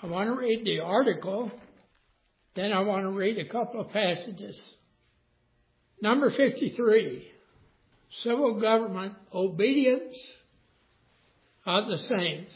I want to read the article, then I want to read a couple of passages. Number 53, Civil Government Obedience of the Saints.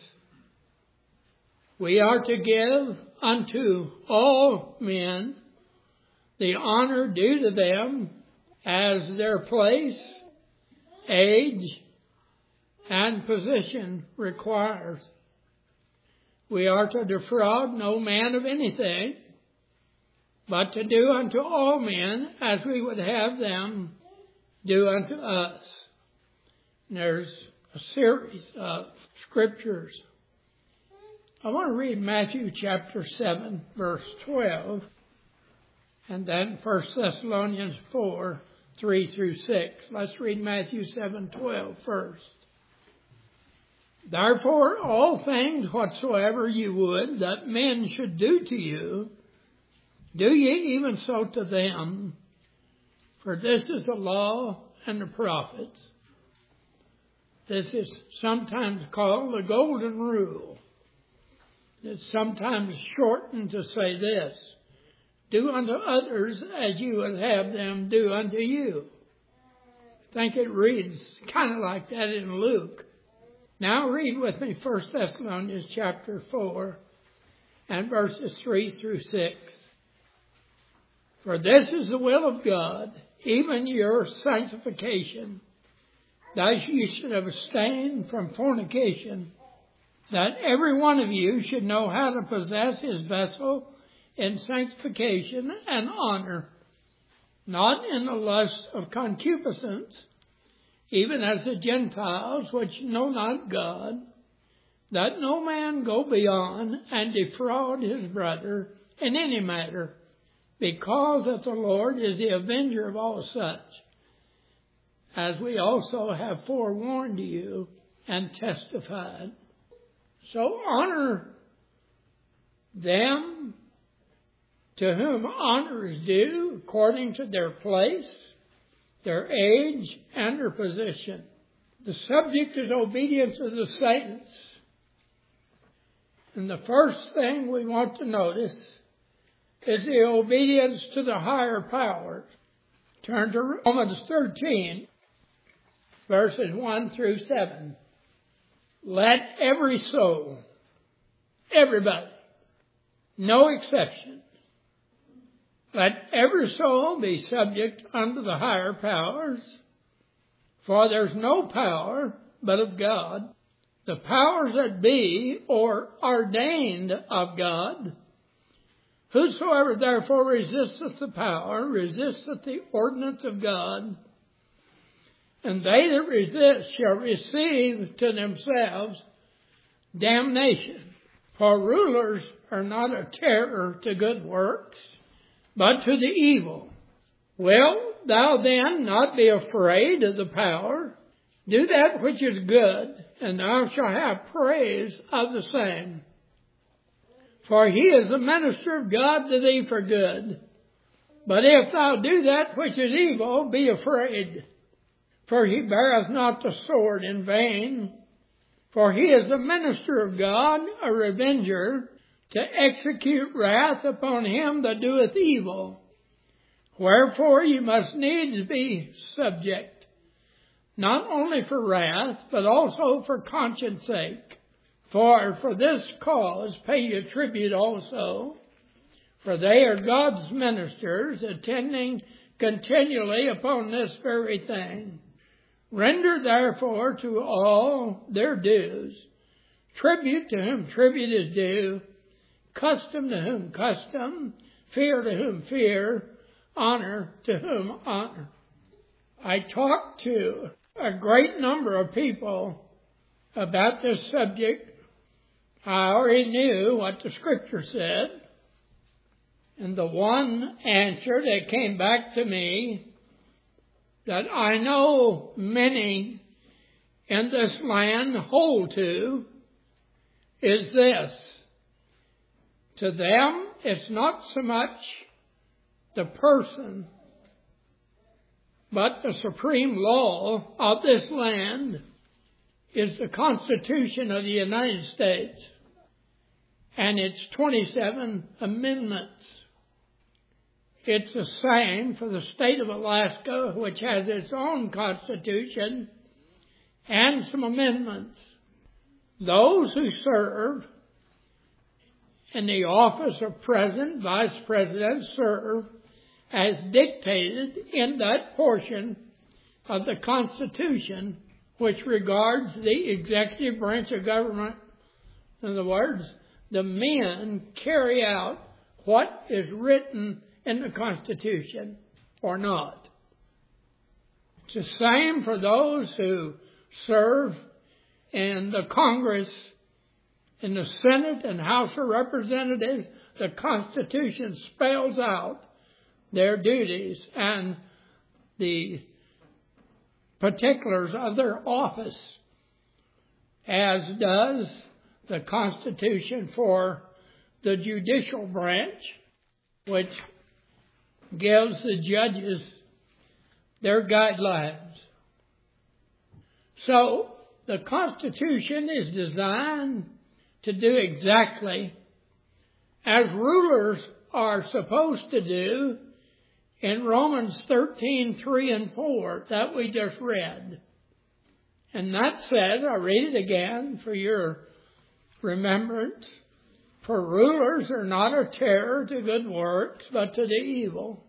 We are to give unto all men the honor due to them as their place, age, and position requires. We are to defraud no man of anything, but to do unto all men as we would have them do unto us. And there's a series of scriptures. I want to read Matthew chapter 7, verse 12, and then 1 Thessalonians 4, 3 through 6. Let's read Matthew 7:12 first. Therefore, all things whatsoever you would that men should do to you, do ye even so to them, for this is the law and the prophets. This is sometimes called the golden rule. It's sometimes shortened to say this: do unto others as you would have them do unto you. I think it reads kind of like that in Luke. Now read with me 1 Thessalonians chapter 4 and verses 3 through 6. For this is the will of God, even your sanctification, that you should abstain from fornication, that every one of you should know how to possess his vessel in sanctification and honor, not in the lust of concupiscence, even as the Gentiles which know not God, that no man go beyond and defraud his brother in any matter, because that the Lord is the avenger of all such, as we also have forewarned you and testified. So honor them to whom honor is due, according to their place, their age, and their position. The subject is obedience of the saints. And the first thing we want to notice is the obedience to the higher powers. Turn to Romans 13, verses 1 through 7. Let every soul, everybody, no exception, let every soul be subject unto the higher powers, for there's no power but of God. The powers that be, or ordained of God. Whosoever therefore resisteth the power, resisteth the ordinance of God. And they that resist shall receive to themselves damnation. For rulers are not a terror to good works, but to the evil. Wilt thou then not be afraid of the power? Do that which is good, and thou shalt have praise of the same. For he is the minister of God to thee for good. But if thou do that which is evil, be afraid. For he beareth not the sword in vain. For he is the minister of God, a revenger, to execute wrath upon him that doeth evil. Wherefore you must needs be subject, not only for wrath, but also for conscience sake. For this cause pay you tribute also, for they are God's ministers, attending continually upon this very thing. Render therefore to all their dues, tribute to whom tribute is due, custom to whom custom, fear to whom fear, honor to whom honor. I talked to a great number of people about this subject. I already knew what the Scripture said. And the one answer that came back to me that I know many in this land hold to is this. To them, it's not so much the person, but the supreme law of this land is the Constitution of the United States. and its 27 amendments. It's the same for the state of Alaska, which has its own constitution and some amendments. Those who serve in the office of president, vice president, serve as dictated in that portion of the Constitution which regards the executive branch of government. In other words, the men carry out what is written in the Constitution or not. It's the same for those who serve in the Congress, in the Senate and House of Representatives. The Constitution spells out their duties and the particulars of their office, as does the Constitution for the judicial branch, which gives the judges their guidelines. So, the Constitution is designed to do exactly as rulers are supposed to do in Romans 13:3 and 4 that we just read. And that said, I'll read it again for your remembrance. For rulers are not a terror to good works, but to the evil.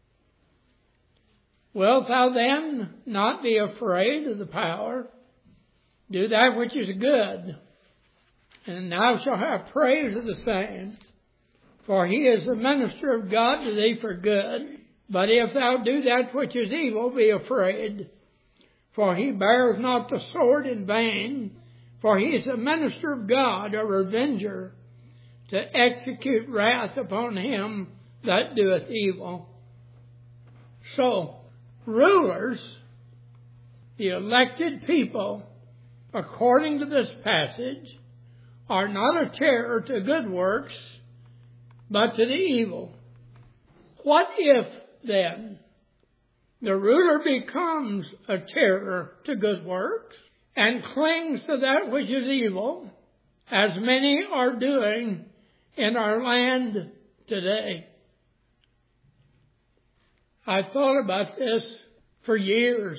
Wilt thou then not be afraid of the power? Do that which is good, and thou shalt have praise of the same. For he is the minister of God to thee for good. But if thou do that which is evil, be afraid. For he beareth not the sword in vain. For he is a minister of God, a revenger, to execute wrath upon him that doeth evil. So, rulers, the elected people, according to this passage, are not a terror to good works, but to the evil. What if, then, the ruler becomes a terror to good works and clings to that which is evil, as many are doing in our land today? I thought about this for years.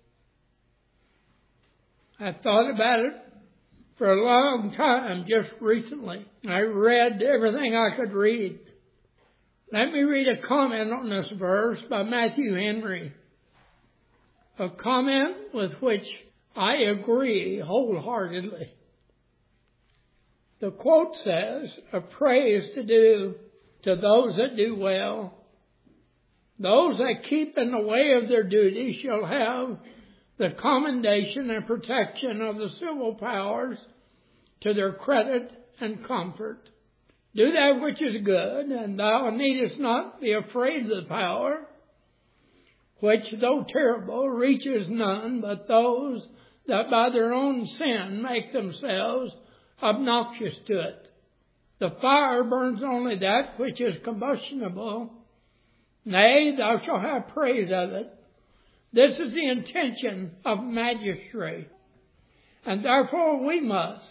I thought about it for a long time just recently. I read everything I could read. Let me read a comment on this verse by Matthew Henry. A comment with which I agree wholeheartedly. The quote says, "A praise to do to those that do well. Those that keep in the way of their duty shall have the commendation and protection of the civil powers to their credit and comfort. Do that which is good, and thou needest not be afraid of the power, which, though terrible, reaches none but those that by their own sin make themselves obnoxious to it. The fire burns only that which is combustible. Nay, thou shalt have praise of it. This is the intention of magistracy. And therefore we must,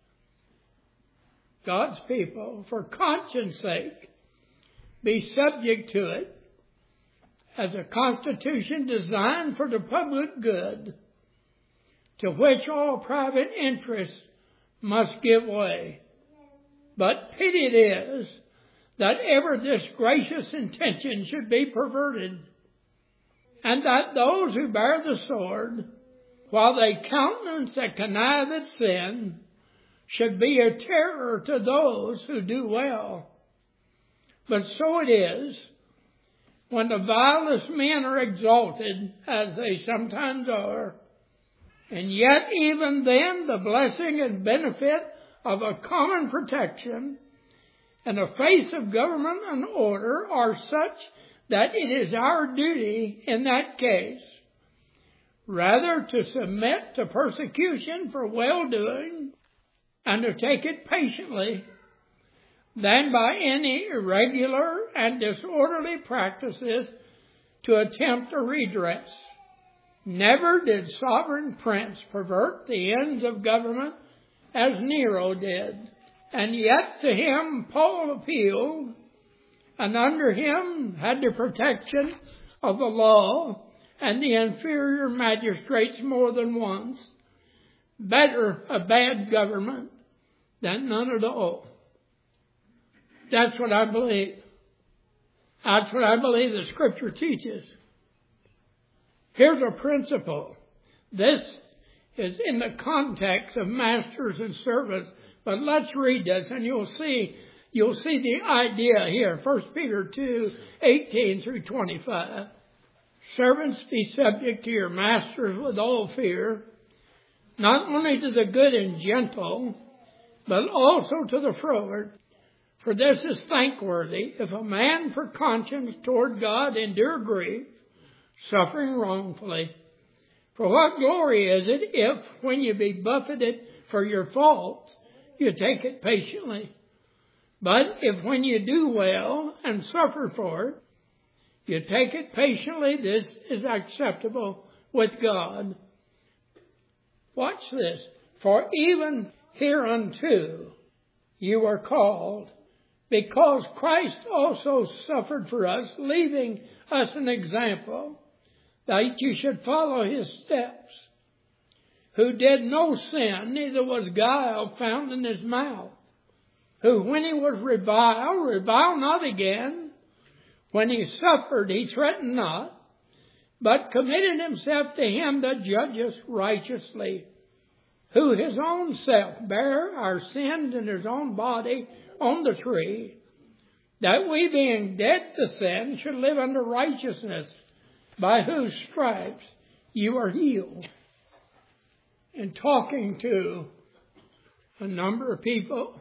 God's people, for conscience sake, be subject to it as a constitution designed for the public good, to which all private interests must give way. But pity it is that ever this gracious intention should be perverted, and that those who bear the sword, while they countenance and connive at sin, should be a terror to those who do well. But so it is, when the vilest men are exalted, as they sometimes are, and yet even then the blessing and benefit of a common protection and a face of government and order are such that it is our duty in that case rather to submit to persecution for well-doing and to take it patiently than by any irregular and disorderly practices to attempt a redress. Never did sovereign prince pervert the ends of government as Nero did, And yet to him Paul appealed, and under him had the protection of the law and the inferior magistrates more than once. Better a bad government than none at all. That's what I believe. That's what I believe the Scripture teaches. Here's a principle. This is in the context of masters and servants. But let's read this and you'll see the idea here. 1 Peter 2:18 through 25. Servants, be subject to your masters with all fear, not only to the good and gentle, but also to the froward. For this is thankworthy, if a man for conscience toward God endure grief, suffering wrongfully. For what glory is it if, when you be buffeted for your faults, you take it patiently? But if when you do well and suffer for it, you take it patiently, this is acceptable with God. Watch this. For even hereunto you are called, because Christ also suffered for us, leaving us an example, that you should follow his steps, who did no sin, neither was guile found in his mouth, who when he was reviled not again, when he suffered, he threatened not, but committed himself to him that judgeth righteously, who his own self bare our sins in his own body on the tree, that we being dead to sin should live unto righteousness, by whose stripes you are healed. And talking to a number of people,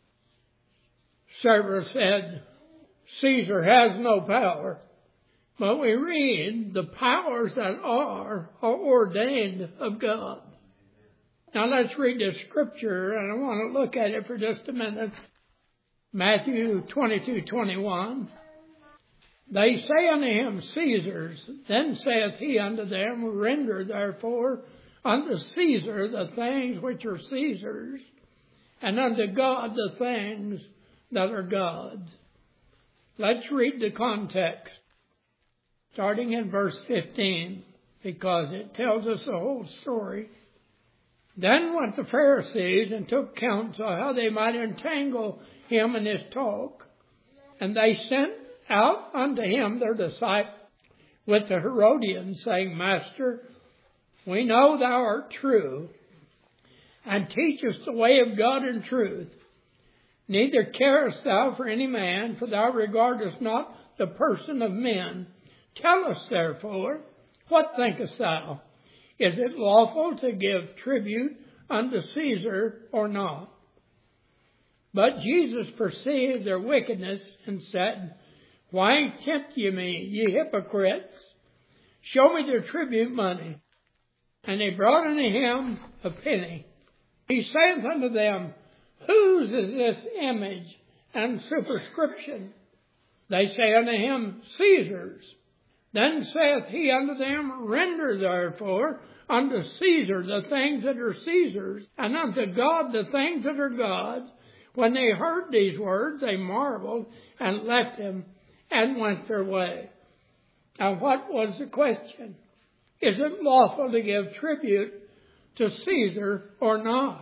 Server said, Caesar has no power. But we read the powers that are ordained of God. Now let's read the scripture, and I want to look at it for just a minute. Matthew 22:21. They say unto him, Caesar's. Then saith he unto them, Render therefore unto Caesar the things which are Caesar's, and unto God the things that are God's. Let's read the context, starting in verse 15, because it tells us the whole story. Then went the Pharisees and took counsel how they might entangle him in his talk. And they sent out unto him their disciples with the Herodians, saying, Master, we know thou art true, and teachest the way of God in truth. Neither carest thou for any man, for thou regardest not the person of men. Tell us therefore, what thinkest thou? Is it lawful to give tribute unto Caesar or not? But Jesus perceived their wickedness and said, Why tempt ye me, ye hypocrites? Show me the tribute money. And they brought unto him a penny. He saith unto them, Whose is this image and superscription? They say unto him, Caesar's. Then saith he unto them, Render therefore unto Caesar the things that are Caesar's, and unto God the things that are God's. When they heard these words, they marveled and left him and went their way. Now what was the question? Is it lawful to give tribute to Caesar or not?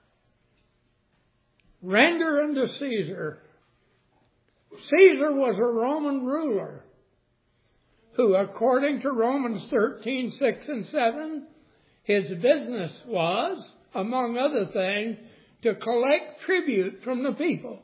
Render unto Caesar. Caesar was a Roman ruler who, according to Romans 13:6 and 7, his business was, among other things, to collect tribute from the people.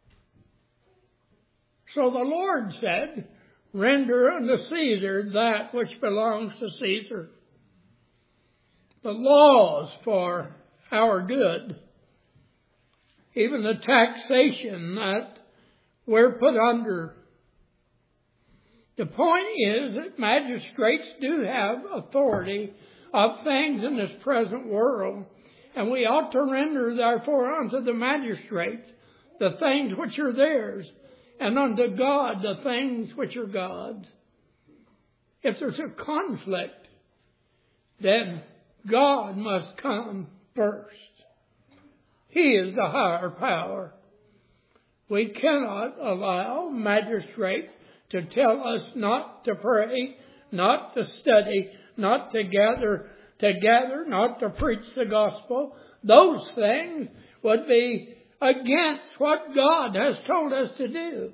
So the Lord said, Render unto Caesar that which belongs to Caesar. The laws for our good, even the taxation that we're put under. The point is that magistrates do have authority of things in this present world, and we ought to render therefore unto the magistrates the things which are theirs, and unto God the things which are God's. If there's a conflict, then God must come first. He is the higher power. We cannot allow magistrates to tell us not to pray, not to study, not to gather together, not to preach the gospel. Those things would be against what God has told us to do.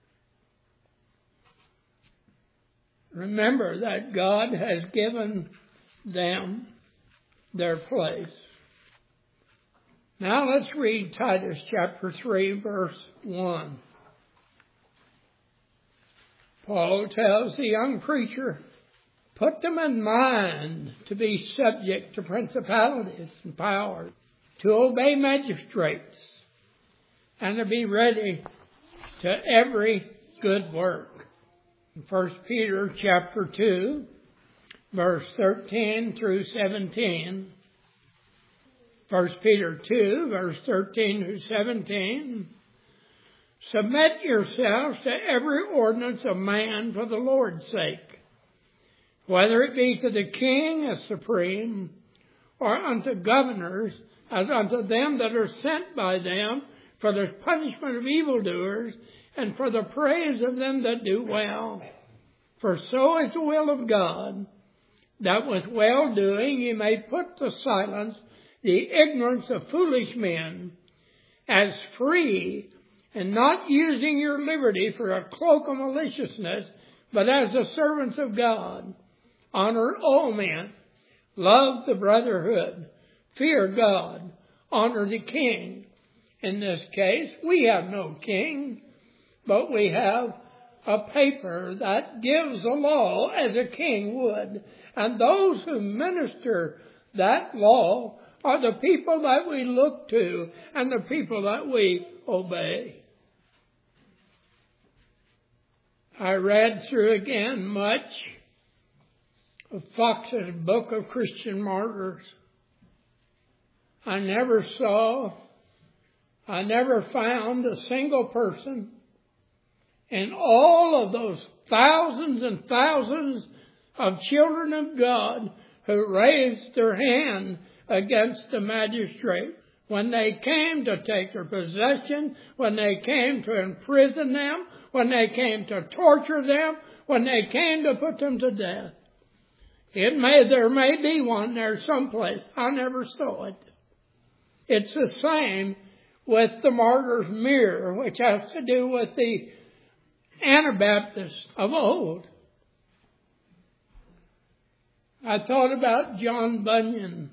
Remember that God has given them their place. Now let's read Titus chapter 3, verse 1. Paul tells the young preacher, put them in mind to be subject to principalities and powers, to obey magistrates, and to be ready to every good work. 1 Peter chapter 2, verse 13 through 17. 1 Peter 2, verse 13 through 17. Submit yourselves to every ordinance of man for the Lord's sake, whether it be to the king as supreme, or unto governors as unto them that are sent by them for the punishment of evildoers and for the praise of them that do well. For so is the will of God, that with well-doing ye may put to silence the ignorance of foolish men, as free, and not using your liberty for a cloak of maliciousness, but as the servants of God. Honor all men, love the brotherhood, fear God, honor the king. In this case, we have no king, but we have a paper that gives the law as a king would. And those who minister that law are the people that we look to and the people that we obey. I read through again much of Fox's Book of Christian Martyrs. I never found a single person in all of those thousands and thousands of children of God who raised their hand against the magistrate. When they came to take their possession, when they came to imprison them, when they came to torture them, when they came to put them to death. There may be one there someplace. I never saw it. It's the same with the martyr's mirror, which has to do with the Anabaptists of old. I thought about John Bunyan.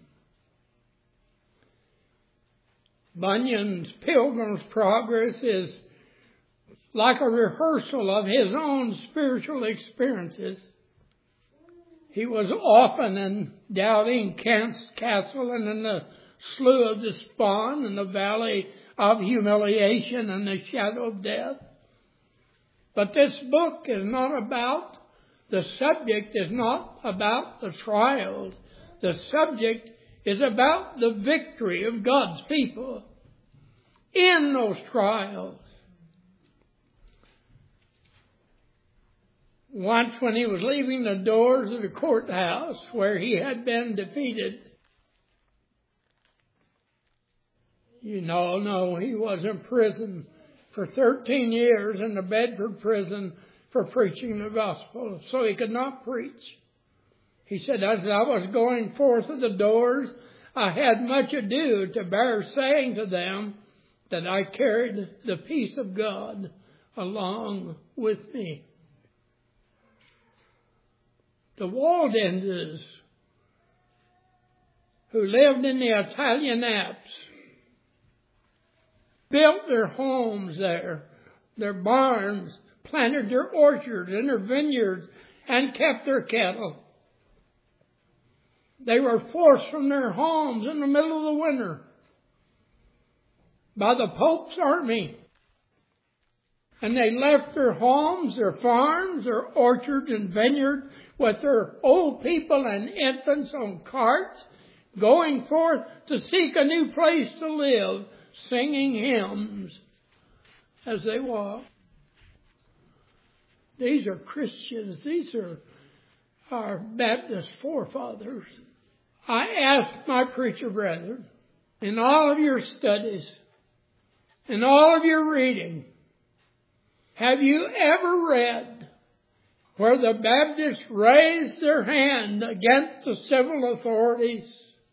Bunyan's Pilgrim's Progress is like a rehearsal of his own spiritual experiences. He was often in Doubting Castle and in the Slough of Despond and the Valley of Humiliation and the Shadow of Death. But this book is not about, the subject is not about the trials. The subject is about the victory of God's people in those trials. Once when he was leaving the doors of the courthouse where he had been defeated, you know, he was in prison for 13 years in the Bedford prison for preaching the gospel, so he could not preach. He said, as I was going forth of the doors, I had much ado to bear saying to them that I carried the peace of God along with me. The Waldenses, who lived in the Italian Alps, built their homes there, their barns, planted their orchards and their vineyards, and kept their cattle. They were forced from their homes in the middle of the winter by the Pope's army. And they left their homes, their farms, their orchards and vineyards with their old people and infants on carts, going forth to seek a new place to live, singing hymns as they walked. These are Christians. These are our Baptist forefathers. I asked my preacher brethren, in all of your studies, in all of your reading, have you ever read where the Baptists raised their hand against the civil authorities?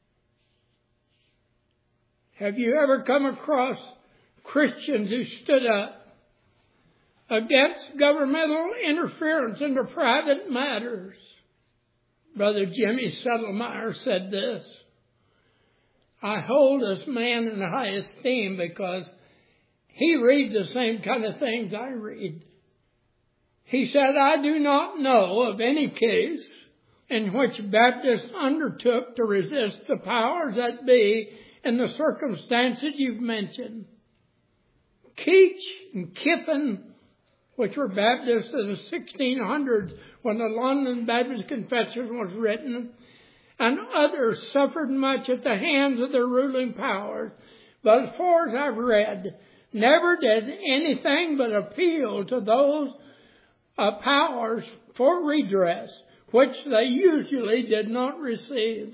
Have you ever come across Christians who stood up against governmental interference into private matters? Brother Jimmy Settlemeyer said this: I hold this man in high esteem because he reads the same kind of things I read. He said, I do not know of any case in which Baptists undertook to resist the powers that be in the circumstances you've mentioned. Keach and Kiffin, which were Baptists of the 1600s when the London Baptist Confession was written, and others suffered much at the hands of their ruling powers. But as far as I've read, never did anything but appeal to those powers for redress, which they usually did not receive.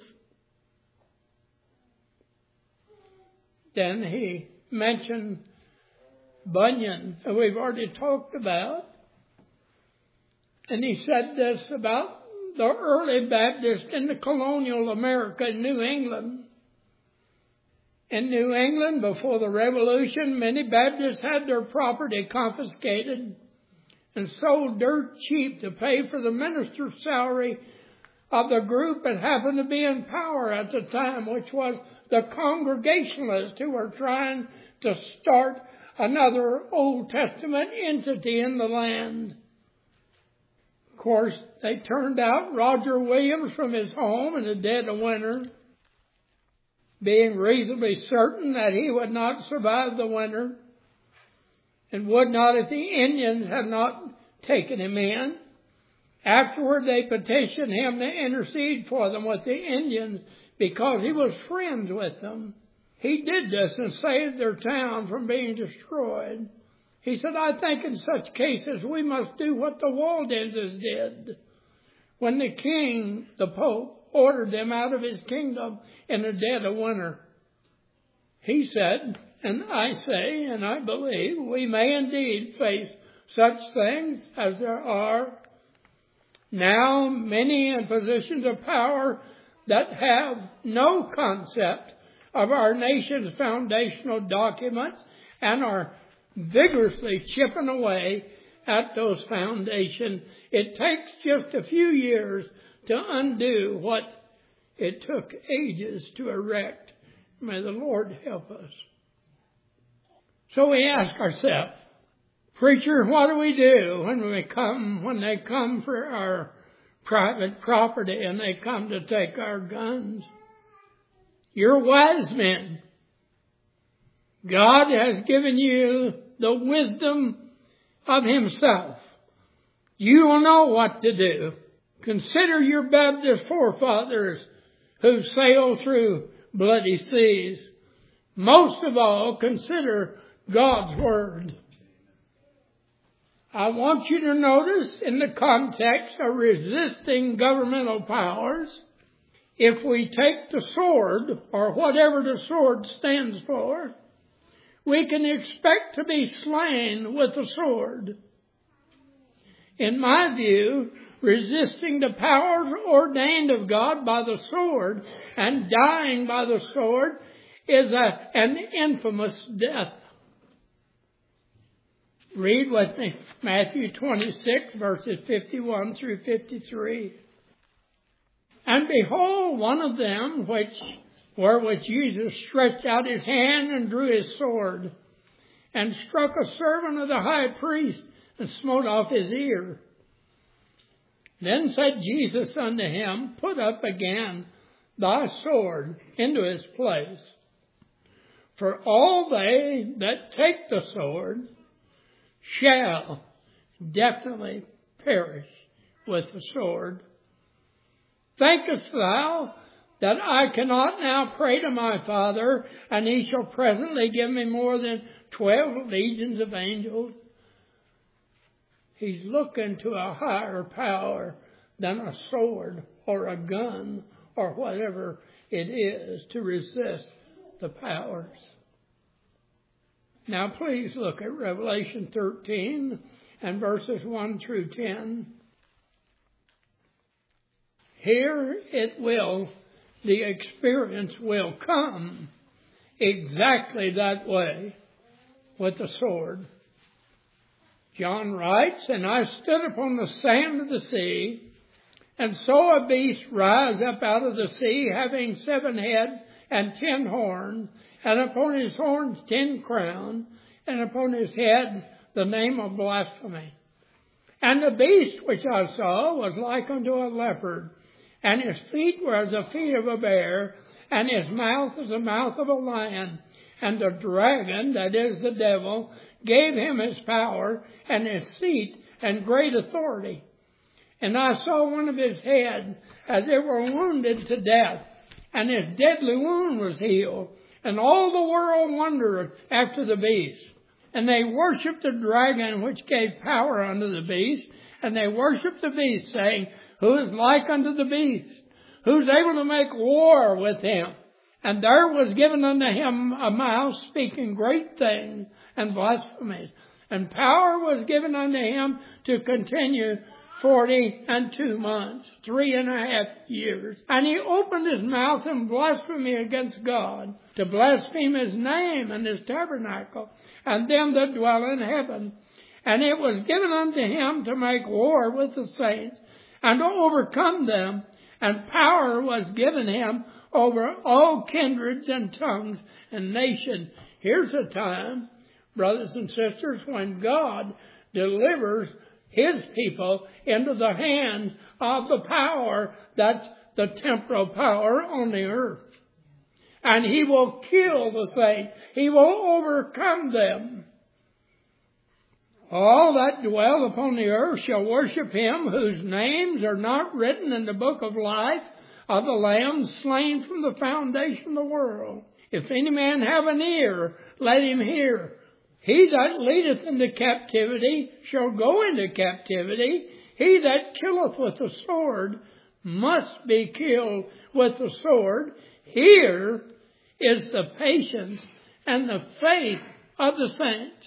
Then he mentioned Bunyan, who we've already talked about. And he said this about the early Baptists in the colonial America in New England. In New England, before the Revolution, many Baptists had their property confiscated and sold dirt cheap to pay for the minister's salary of the group that happened to be in power at the time, which was the Congregationalists, who were trying to start another Old Testament entity in the land. Of course, they turned out Roger Williams from his home in the dead of winter, being reasonably certain that he would not survive the winter, and would not if the Indians had not taken him in. Afterward, they petitioned him to intercede for them with the Indians because he was friends with them. He did this and saved their town from being destroyed. He said, I think in such cases we must do what the Waldenses did when the king, the Pope, ordered them out of his kingdom in the dead of winter. He said, and I say, and I believe, we may indeed face such things as there are now many in positions of power that have no concept of our nation's foundational documents and are vigorously chipping away at those foundations. It takes just a few years to undo what it took ages to erect. May the Lord help us. So we ask ourselves, preacher, what do we do when they come for our private property and they come to take our guns? You're wise men. God has given you the wisdom of Himself. You will know what to do. Consider your Baptist forefathers who sailed through bloody seas. Most of all, consider God's Word. I want you to notice in the context of resisting governmental powers, if we take the sword, or whatever the sword stands for, we can expect to be slain with the sword. In my view, resisting the powers ordained of God by the sword and dying by the sword is an infamous death. Read with me Matthew 26, verses 51 through 53. And behold, one of them, wherewith Jesus stretched out his hand and drew his sword, and struck a servant of the high priest, and smote off his ear. Then said Jesus unto him, Put up again thy sword into his place. For all they that take the sword shall definitely perish with the sword. Thinkest thou that I cannot now pray to my Father, and He shall presently give me more than 12 legions of angels? He's looking to a higher power than a sword or a gun or whatever it is to resist the powers. Now please look at Revelation 13 and verses 1 through 10. Here the experience will come exactly that way with the sword. John writes, "And I stood upon the sand of the sea, and saw a beast rise up out of the sea, having 7 heads and 10 horns, and upon his horns 10 crowns, and upon his head the name of blasphemy. And the beast which I saw was like unto a leopard, and his feet were as the feet of a bear, and his mouth as the mouth of a lion. And the dragon, that is the devil, gave him his power, and his seat, and great authority. And I saw one of his heads as it were wounded to death, and his deadly wound was healed. And all the world wondered after the beast. And they worshipped the dragon which gave power unto the beast. And they worshipped the beast, saying, Who is like unto the beast? Who's able to make war with him? And there was given unto him a mouth speaking great things and blasphemies. And power was given unto him to continue 42 months, 3.5 years. And he opened his mouth in blasphemy against God, to blaspheme his name and his tabernacle, and them that dwell in heaven. And it was given unto him to make war with the saints, and to overcome them. And power was given him over all kindreds and tongues and nations. Here's a time, brothers and sisters, when God delivers His people into the hands of the power that's the temporal power on the earth. And He will kill the saints. He will overcome them. All that dwell upon the earth shall worship Him whose names are not written in the book of life of the Lamb slain from the foundation of the world. If any man have an ear, let him hear. He that leadeth into captivity shall go into captivity. He that killeth with the sword must be killed with the sword. Here is the patience and the faith of the saints.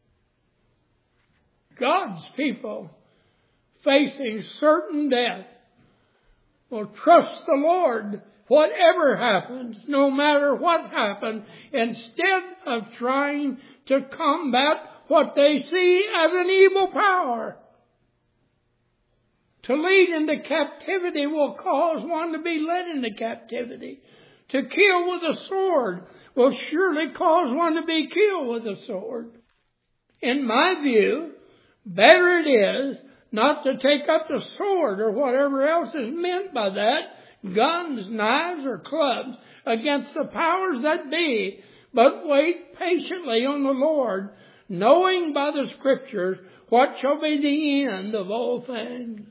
God's people facing certain death will trust the Lord whatever happens, no matter what happens, instead of trying to combat what they see as an evil power. To lead into captivity will cause one to be led into captivity. To kill with a sword will surely cause one to be killed with a sword. In my view, better it is not to take up the sword or whatever else is meant by that, guns, knives, or clubs, against the powers that be, but wait patiently on the Lord, knowing by the Scriptures what shall be the end of all things.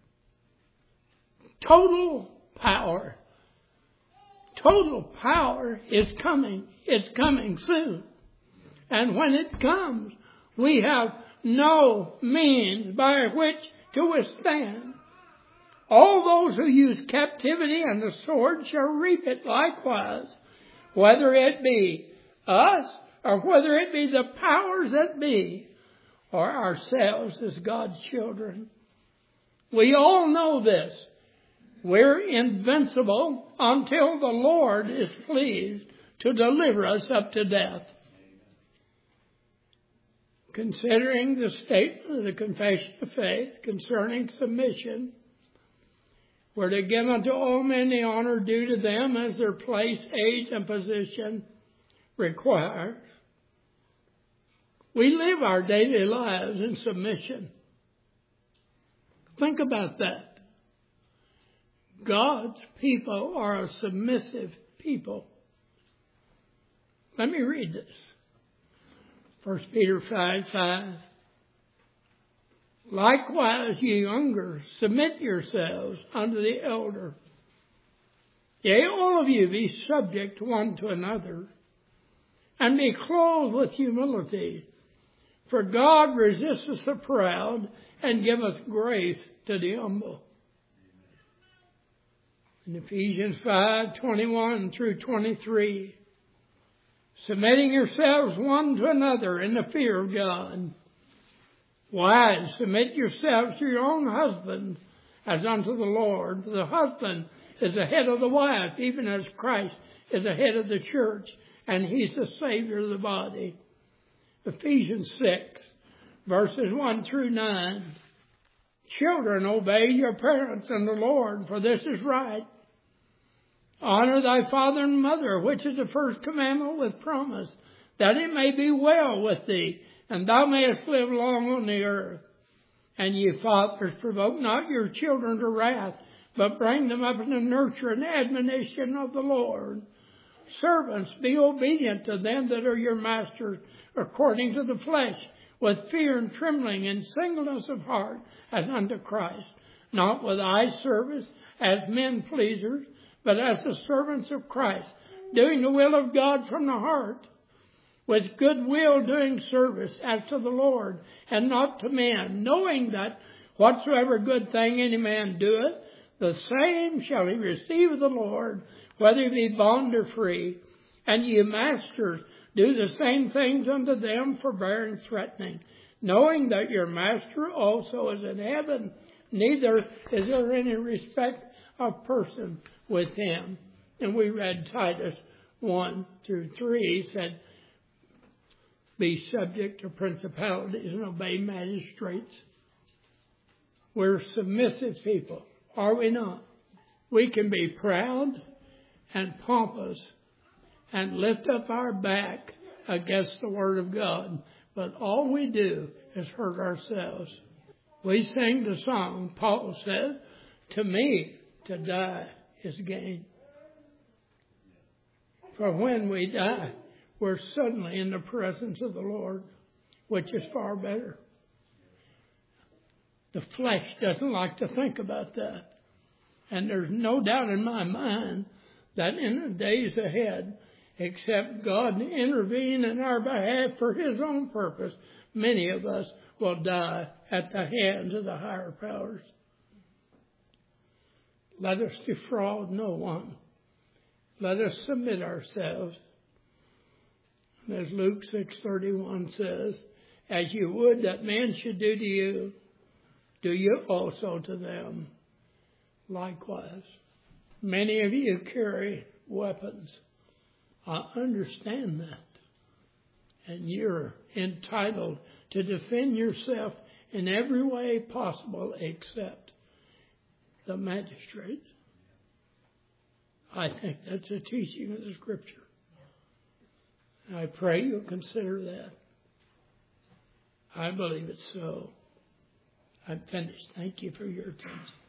Total power. Total power is coming. It's coming soon. And when it comes, we have no means by which to withstand. All those who use captivity and the sword shall reap it likewise, whether it be us or whether it be the powers that be, or ourselves as God's children. We all know this. We're invincible until the Lord is pleased to deliver us up to death. Considering the statement of the Confession of Faith concerning submission, we're to give unto all men the honor due to them as their place, age, and position requires. We live our daily lives in submission. Think about that. God's people are a submissive people. Let me read this. 1 Peter 5:5. Likewise, ye younger, submit yourselves unto the elder. Yea, all of you be subject one to another, and be clothed with humility. For God resisteth the proud, and giveth grace to the humble. In Ephesians 5:21 through 23. submitting yourselves one to another in the fear of God. Wives, submit yourselves to your own husband as unto the Lord. The husband is the head of the wife, even as Christ is the head of the church, and he's the Savior of the body. Ephesians 6, verses 1 through 9. Children, obey your parents in the Lord, for this is right. Honor thy father and mother, which is the first commandment with promise, that it may be well with thee, and thou mayest live long on the earth. And ye fathers, provoke not your children to wrath, but bring them up in the nurture and admonition of the Lord. Servants, be obedient to them that are your masters, according to the flesh, with fear and trembling and singleness of heart, as unto Christ, not with eye service as men pleasers, but as the servants of Christ, doing the will of God from the heart, with good will doing service as to the Lord, and not to men, knowing that whatsoever good thing any man doeth, the same shall he receive of the Lord, whether he be bond or free. And ye masters, do the same things unto them, forbearing, threatening, knowing that your master also is in heaven, neither is there any respect of person with him. And we read Titus 1 through 3, said, be subject to principalities and obey magistrates. We're submissive people, are we not? We can be proud and pompous and lift up our back against the Word of God, but all we do is hurt ourselves. We sing the song, Paul said, to me to die is gain. For when we die, we're suddenly in the presence of the Lord, which is far better. The flesh doesn't like to think about that. And there's no doubt in my mind that in the days ahead, except God intervene in our behalf for his own purpose, many of us will die at the hands of the higher powers. Let us defraud no one. Let us submit ourselves. As Luke 6:31 says, as you would that men should do to you, do you also to them likewise. Many of you carry weapons. I understand that. And you're entitled to defend yourself in every way possible except the magistrate. I think that's a teaching of the Scripture. I pray you'll consider that. I believe it's so. I'm finished. Thank you for your attention.